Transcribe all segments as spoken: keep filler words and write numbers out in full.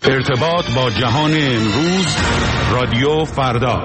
ارتباط با جهان امروز، رادیو فردا.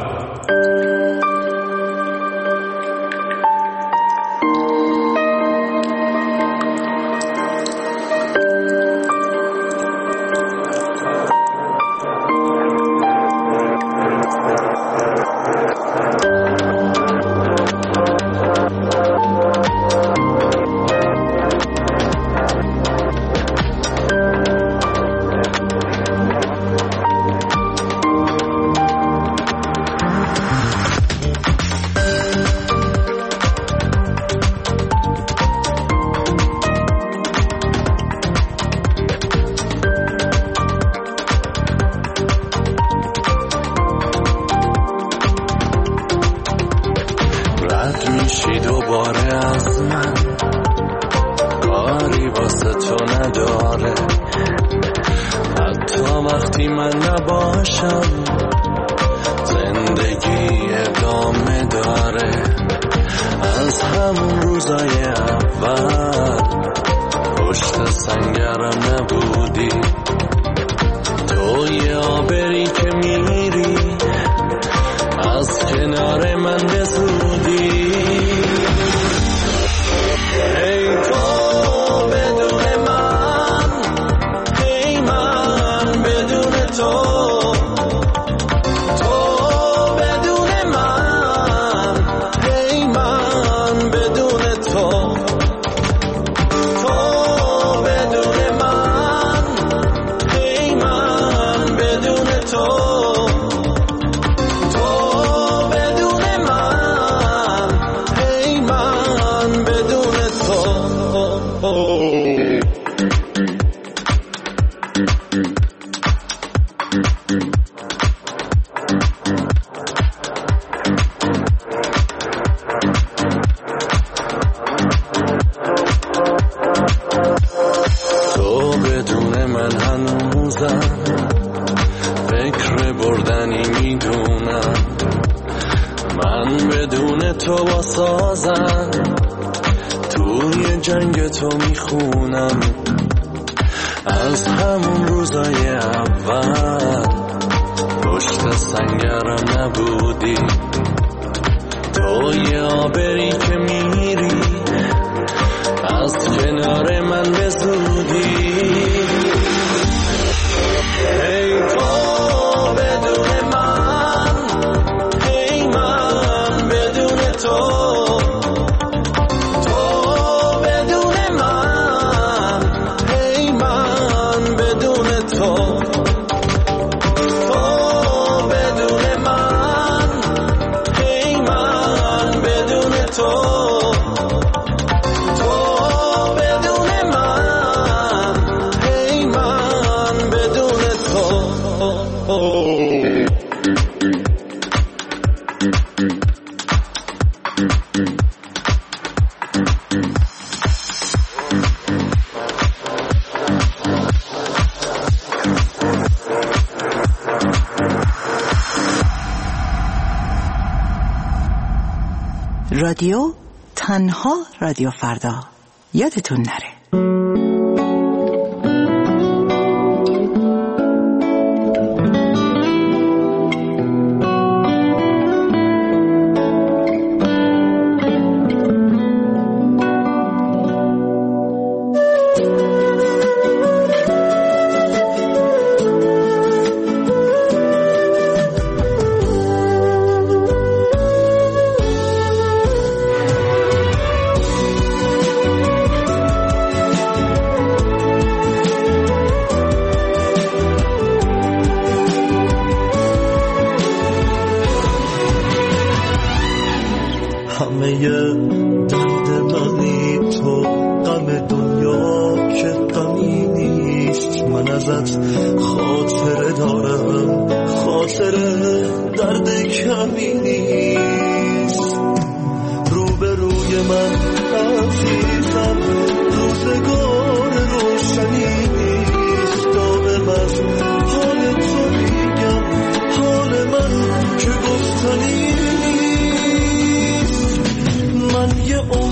رادیو تنها رادیو فردا، یادتون نره.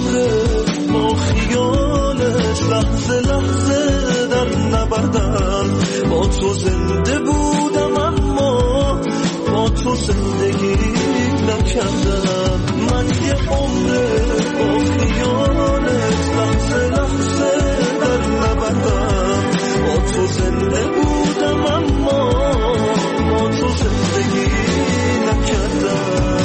لحظه لحظه در نبردم با تو زنده بودم اما با تو زندگی نکردم. من یه عمر با خیالت لحظه لحظه در نبردم. با تو زنده بودم اما با تو زندگی نکردم.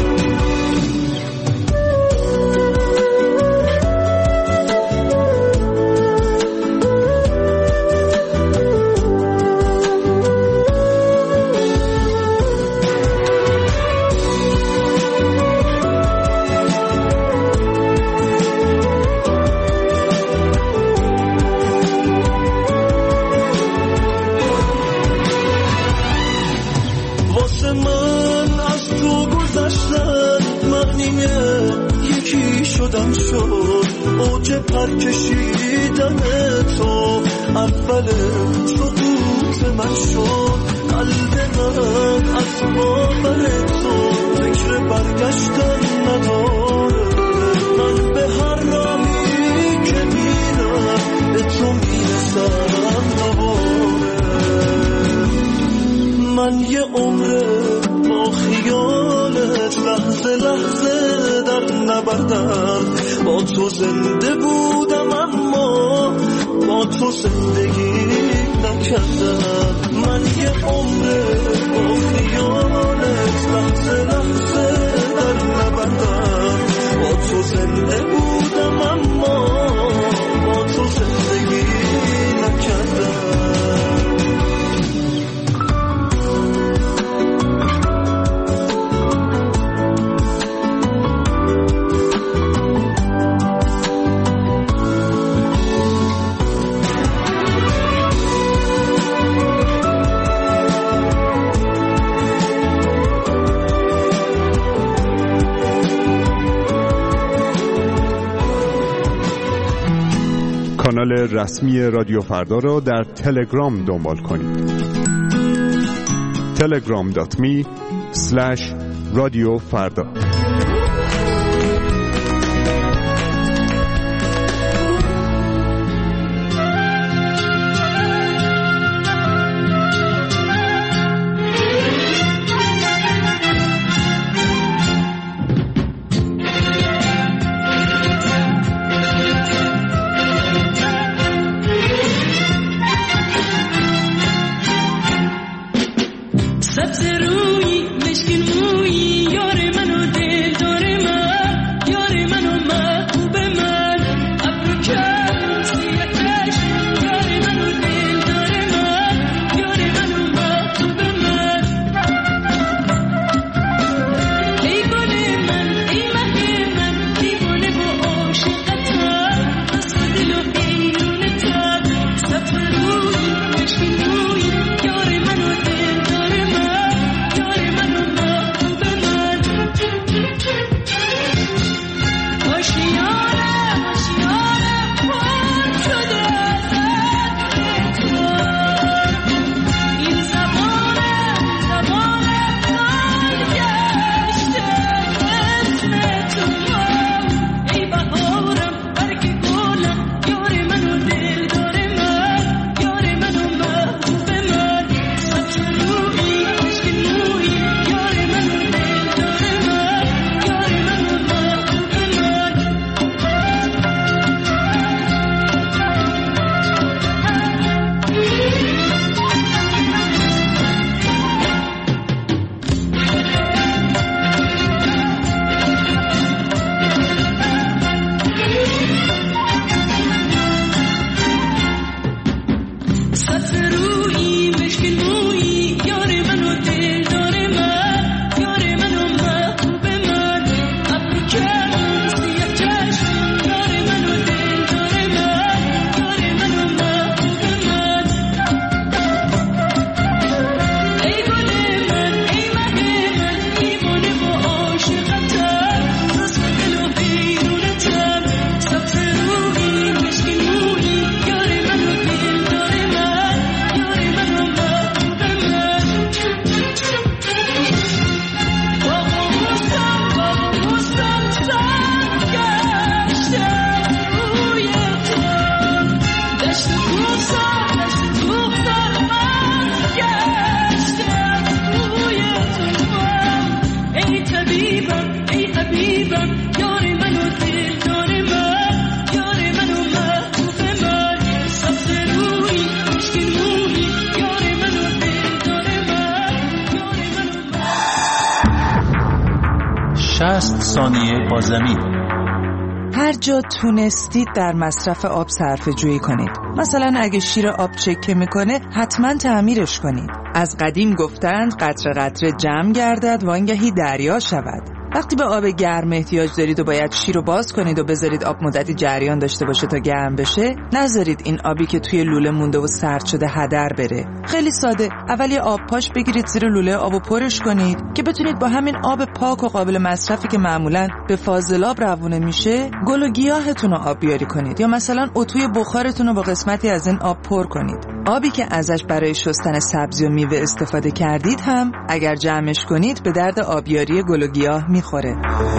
شدم شد اوج پر کشیدن تو، اول سقوط من شد قلب من از باور تو فکر برگشتن نداره. من به هر راهی که میرم به تو میرسم دوباره. من یه عمر با خیالت لحظه لحظه در نبردم. با تو زنده بودم اما با تو زندگی نکردم. من یه عمر با خیالت لحظه لحظه در نبردم. با تو زنده بودم اما با تو زندگی نکردم. کانال رسمی رادیو فردا را در تلگرام دنبال کنید. تلگرام دات می اسلش رادیو فردا. شصت ثانیه با زمین. هر جا تونستید در مصرف آب صرفه جویی کنید. مثلا اگه شیر آب چکه میکنه حتما تعمیرش کنید. از قدیم گفتند قطره قطره جمع گردد وانگهی دریا شود. وقتی به آب گرم احتیاج دارید و باید شیر رو باز کنید و بذارید آب مدتی جریان داشته باشه تا گرم بشه، نذارید این آبی که توی لوله مونده و سرد شده هدر بره. خیلی ساده، اول یه آب پاش بگیرید زیر لوله آبو پرش کنید که بتونید با همین آب پاک و قابل مصرفی که معمولاً به فاضلاب روونه میشه، گل و گیاهتون رو آبیاری کنید یا مثلا اتوی بخارتون رو با قسمتی از این آب پر کنید. آبی که ازش برای شستن سبزی و میوه استفاده کردید هم اگر جمعش کنید به درد آبیاری گل و گیاه میخوره.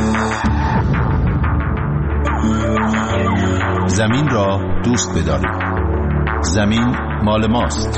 زمین را دوست بدارید. زمین مال ماست.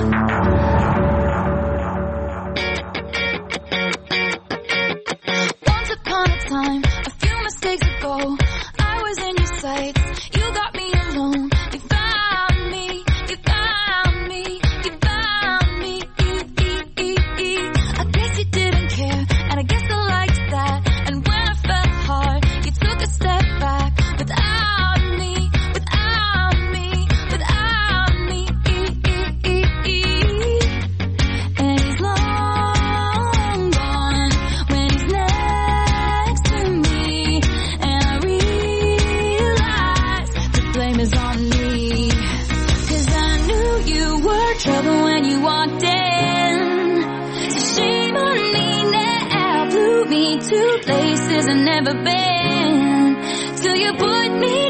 Places I've never been till you put me